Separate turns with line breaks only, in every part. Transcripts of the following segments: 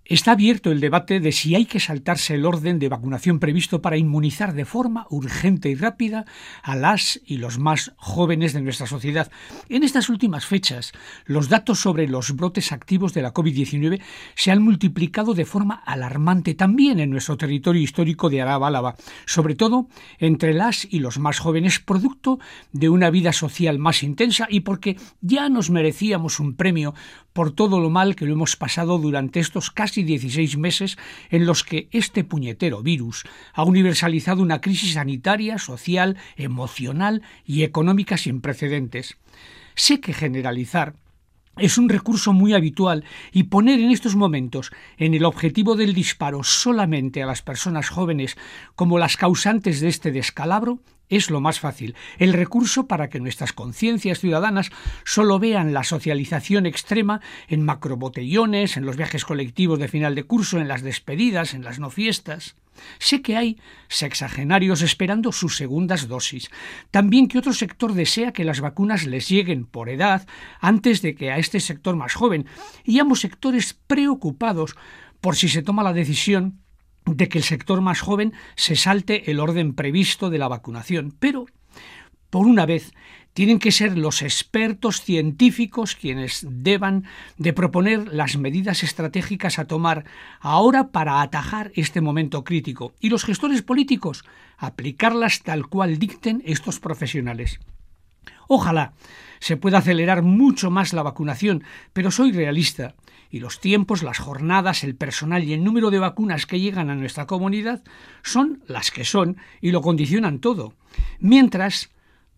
Está abierto el debate de si hay que saltarse el orden de vacunación previsto para inmunizar de forma urgente y rápida a las y los más jóvenes de nuestra sociedad. En estas últimas fechas, los datos sobre los brotes activos de la COVID-19 se han multiplicado de forma alarmante también en nuestro territorio histórico de Araba-Álava, sobre todo entre las y los más jóvenes, producto de una vida social más intensa y porque ya nos merecíamos un premio por todo lo mal que lo hemos pasado durante estos casi 16 meses en los que este puñetero virus ha universalizado una crisis sanitaria, social, emocional y económica sin precedentes. Sé que generalizar es un recurso muy habitual y poner en estos momentos en el objetivo del disparo solamente a las personas jóvenes como las causantes de este descalabro es lo más fácil, el recurso para que nuestras conciencias ciudadanas solo vean la socialización extrema en macrobotellones, en los viajes colectivos de final de curso, en las despedidas, en las no fiestas. Sé que hay sexagenarios esperando sus segundas dosis. También que otro sector desea que las vacunas les lleguen por edad antes de que a este sector más joven, y ambos sectores preocupados por si se toma la decisión de que el sector más joven se salte el orden previsto de la vacunación. Pero, por una vez, tienen que ser los expertos científicos quienes deban de proponer las medidas estratégicas a tomar ahora para atajar este momento crítico, y los gestores políticos aplicarlas tal cual dicten estos profesionales. Ojalá se pueda acelerar mucho más la vacunación, pero soy realista y los tiempos, las jornadas, el personal y el número de vacunas que llegan a nuestra comunidad son las que son y lo condicionan todo. Mientras,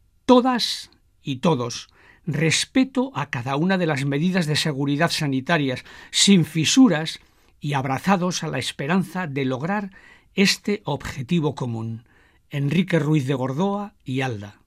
todas y todos, respeto a cada una de las medidas de seguridad sanitarias, sin fisuras y abrazados a la esperanza de lograr este objetivo común. Enrique Ruiz de Gordoa y Alda.